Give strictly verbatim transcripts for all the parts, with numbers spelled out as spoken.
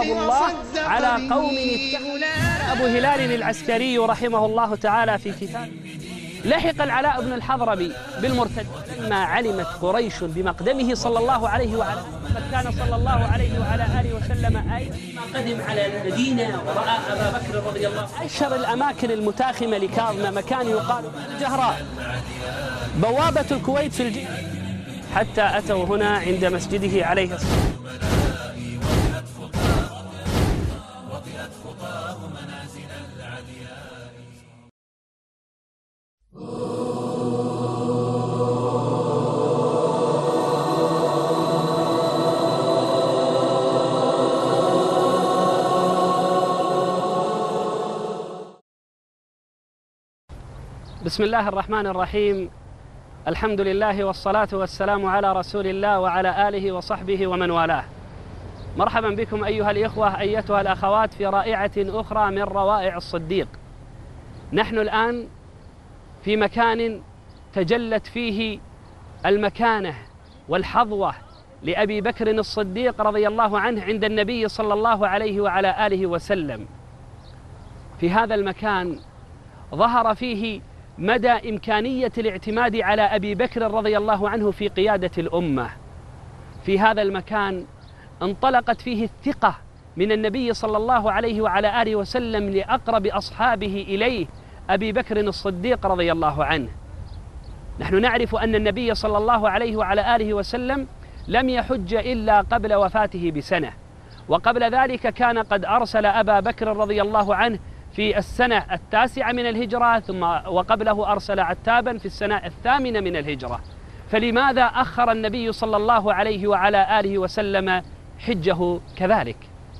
الله على قوم اتخذوا. أبو هلال العسكري رحمه الله تعالى في كتاب: لحق العلاء بن الحضرمي بالمرتد لما علمت قريش بمقدمه صلى الله عليه وعلى آله. كان صلى الله عليه وعلى آله وسلم أيضا ما قدم على المدينة ورأى أبا بكر رضي الله عنه. أشهر الأماكن المتاخمة لكاظمة مكان يقال الجهراء، بوابة الكويت في الجيش، حتى أتوا هنا عند مسجده عليه الصلاة والسلام. بسم الله الرحمن الرحيم. الحمد لله والصلاة والسلام على رسول الله وعلى آله وصحبه ومن والاه. مرحبا بكم أيها الإخوة أيتها الأخوات في رائعة أخرى من روائع الصديق. نحن الآن في مكان تجلت فيه المكانة والحظوة لأبي بكر الصديق رضي الله عنه عند النبي صلى الله عليه وعلى آله وسلم. في هذا المكان ظهر فيه مدى إمكانية الاعتماد على أبي بكر رضي الله عنه في قيادة الأمة. في هذا المكان انطلقت فيه الثقة من النبي صلى الله عليه وعلى آله وسلم لأقرب أصحابه إليه أبي بكر الصديق رضي الله عنه. نحن نعرف أن النبي صلى الله عليه وعلى آله وسلم لم يحج إلا قبل وفاته بسنة، وقبل ذلك كان قد أرسل أبا بكر رضي الله عنه في السنة التاسعة من الهجرة، ثم وقبله أرسل عتابا في السنة الثامنة من الهجرة. فلماذا أخر النبي صلى الله عليه وعلى آله وسلم حجه كذلك؟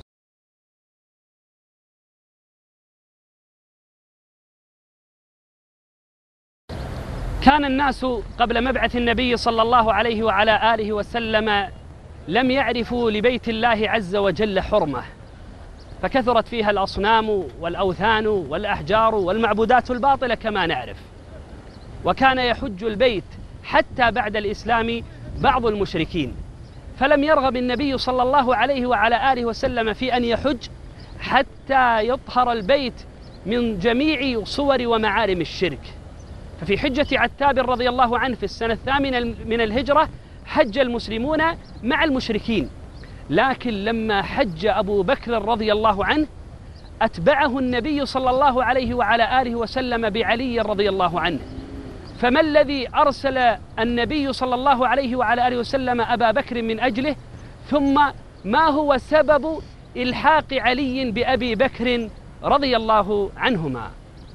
كان الناس قبل مبعث النبي صلى الله عليه وعلى آله وسلم لم يعرفوا لبيت الله عز وجل حرمة، فكثرت فيها الأصنام والأوثان والأحجار والمعبودات الباطلة كما نعرف. وكان يحج البيت حتى بعد الإسلام بعض المشركين، فلم يرغب النبي صلى الله عليه وعلى آله وسلم في أن يحج حتى يطهر البيت من جميع صور ومعالم الشرك. ففي حجة عتاب رضي الله عنه في السنة الثامنة من الهجرة حج المسلمون مع المشركين، لكن لما حج أبو بكر رضي الله عنه أتبعه النبي صلى الله عليه وعلى آله وسلم بعلي رضي الله عنه. فما الذي أرسل النبي صلى الله عليه وعلى آله وسلم أبا بكر من أجله؟ ثم ما هو سبب إلحاق علي بأبي بكر رضي الله عنهما؟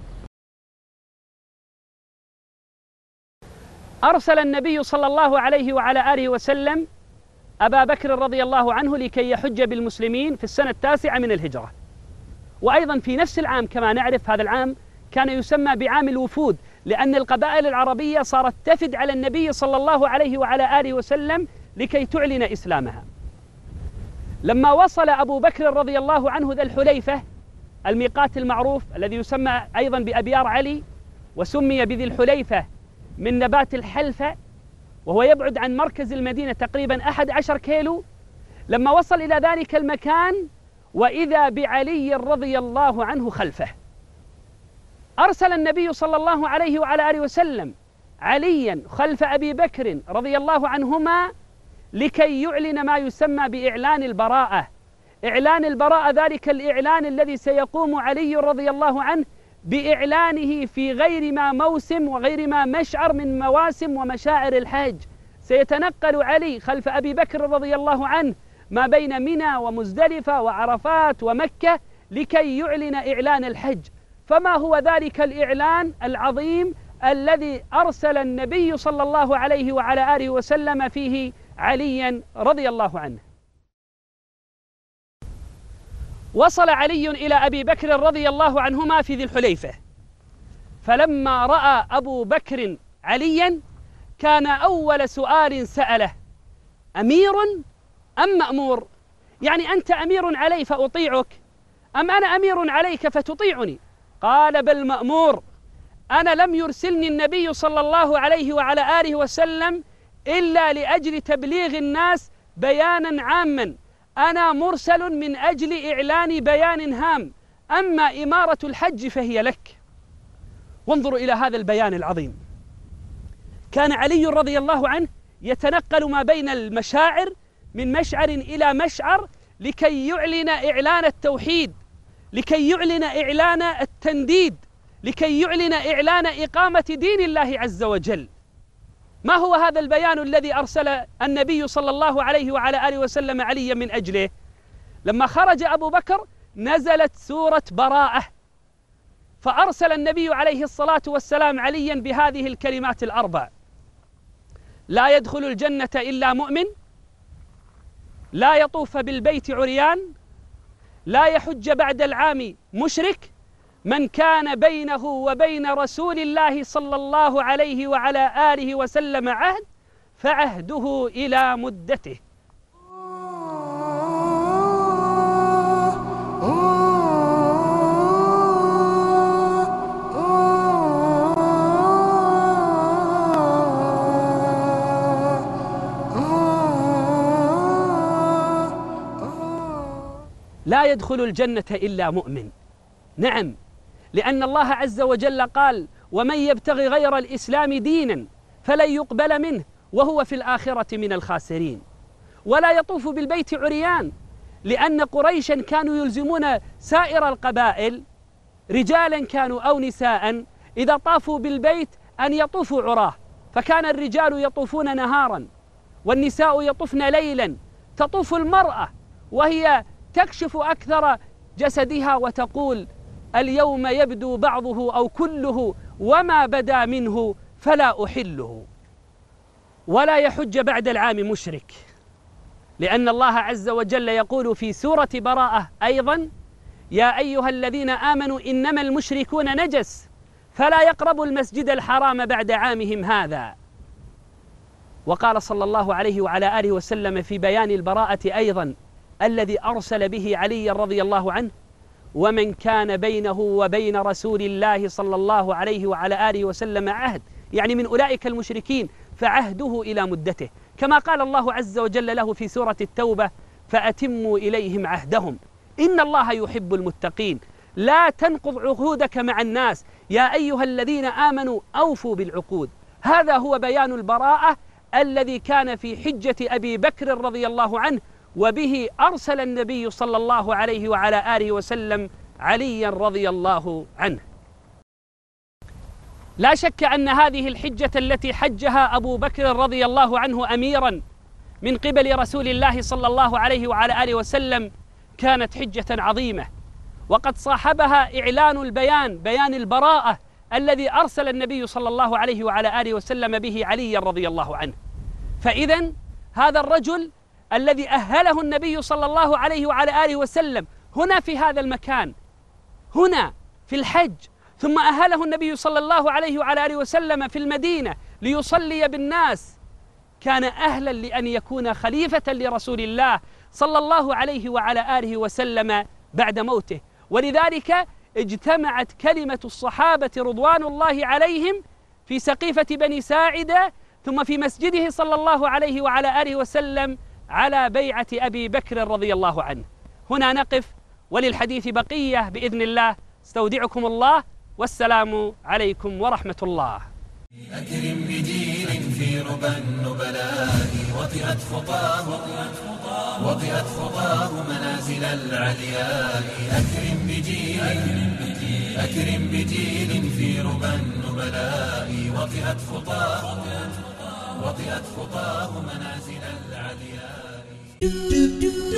أرسل النبي صلى الله عليه وعلى آله وسلم أبا بكر رضي الله عنه لكي يحج بالمسلمين في السنة التاسعة من الهجرة، وأيضا في نفس العام كما نعرف هذا العام كان يسمى بعام الوفود، لأن القبائل العربية صارت تفد على النبي صلى الله عليه وعلى آله وسلم لكي تعلن إسلامها. لما وصل أبو بكر رضي الله عنه ذا الحليفة، الميقات المعروف الذي يسمى أيضا بأبيار علي، وسمي بذي الحليفة من نبات الحلفة، وهو يبعد عن مركز المدينة تقريبا أحد عشر كيلو. لما وصل إلى ذلك المكان وإذا بعلي رضي الله عنه خلفه، أرسل النبي صلى الله عليه وعلى آله وسلم عليا خلف أبي بكر رضي الله عنهما لكي يعلن ما يسمى بإعلان البراءة. إعلان البراءة ذلك الإعلان الذي سيقوم علي رضي الله عنه بإعلانه في غير ما موسم وغير ما مشعر من مواسم ومشاعر الحج. سيتنقل علي خلف أبي بكر رضي الله عنه ما بين منى ومزدلفة وعرفات ومكة لكي يعلن إعلان الحج. فما هو ذلك الإعلان العظيم الذي أرسل النبي صلى الله عليه وعلى آله وسلم فيه عليا رضي الله عنه؟ وصل علي إلى أبي بكر رضي الله عنهما في ذي الحليفة، فلما رأى أبو بكر عليا كان أول سؤال سأله: أمير أم مأمور؟ يعني أنت أمير علي فأطيعك، أم أنا أمير عليك فتطيعني؟ قال: بل مأمور. أنا لم يرسلني النبي صلى الله عليه وعلى آله وسلم إلا لأجل تبليغ الناس بيانا عاما أنا مرسل من أجل إعلان بيان هام، أما إمارة الحج فهي لك. وانظروا إلى هذا البيان العظيم. كان علي رضي الله عنه يتنقل ما بين المشاعر من مشعر إلى مشعر لكي يعلن إعلان التوحيد، لكي يعلن إعلان التنديد، لكي يعلن إعلان إقامة دين الله عز وجل. ما هو هذا البيان الذي أرسل النبي صلى الله عليه وعلى آله وسلم عليا من أجله؟ لما خرج أبو بكر نزلت سورة براءة، فأرسل النبي عليه الصلاة والسلام عليا بهذه الكلمات الأربع: لا يدخل الجنة إلا مؤمن، لا يطوف بالبيت عريان، لا يحج بعد العام مشرك، من كان بينه وبين رسول الله صلى الله عليه وعلى آله وسلم عهد فعهده إلى مدته. لا يدخل الجنة إلا مؤمن. نعم، لأن الله عز وجل قال: ومن يبتغي غير الإسلام دينا فلن يقبل منه وهو في الآخرة من الخاسرين. ولا يطوف بالبيت عريان، لأن قريشا كانوا يلزمون سائر القبائل رجالا كانوا أو نساء إذا طافوا بالبيت أن يطوفوا عراه، فكان الرجال يطوفون نهارا والنساء يطوفن ليلا. تطوف المرأة وهي تكشف أكثر جسدها وتقول: اليوم يبدو بعضه أو كله وما بدا منه فلا أحله. ولا يحج بعد العام مشرك، لأن الله عز وجل يقول في سورة براءة أيضا: يا أيها الذين آمنوا إنما المشركون نجس فلا يقربوا المسجد الحرام بعد عامهم هذا. وقال صلى الله عليه وعلى آله وسلم في بيان البراءة أيضا الذي أرسل به علي رضي الله عنه: ومن كان بينه وبين رسول الله صلى الله عليه وعلى آله وسلم عهد، يعني من أولئك المشركين، فعهده إلى مدته، كما قال الله عز وجل له في سورة التوبة: فأتموا إليهم عهدهم إن الله يحب المتقين. لا تنقض عهودك مع الناس، يا أيها الذين آمنوا أوفوا بالعقود. هذا هو بيان البراءة الذي كان في حجة أبي بكر رضي الله عنه، وبه أرسل النبي صلى الله عليه وعلى آله وسلم عليا رضي الله عنه. لا شك أن هذه الحجة التي حجها أبو بكر رضي الله عنه أميرا من قبل رسول الله صلى الله عليه وعلى آله وسلم كانت حجة عظيمة، وقد صاحبها إعلان البيان، بيان البراءة الذي أرسل النبي صلى الله عليه وعلى آله وسلم به عليا رضي الله عنه. فإذن هذا الرجل الذي أهله النبي صلى الله عليه وعلى آله وسلم هنا في هذا المكان، هنا في الحج، ثم أهله النبي صلى الله عليه وعلى آله وسلم في المدينة ليصلي بالناس، كان أهلا لأن يكون خليفة لرسول الله صلى الله عليه وعلى آله وسلم بعد موته. ولذلك اجتمعت كلمة الصحابة رضوان الله عليهم في سقيفة بني ساعدة، ثم في مسجده صلى الله عليه وعلى آله وسلم على بيعة أبي بكر رضي الله عنه. هنا نقف، وللحديث بقية بإذن الله. استودعكم الله، والسلام عليكم ورحمة الله. أكرم بجيل في ربى النبلاء وطئت خطاه وطئت خطاه منازل العلياء. أكرم بجيل أكرم بجيل في ربى النبلاء وطئت خطاه وطئت خطاه منازل العلياء.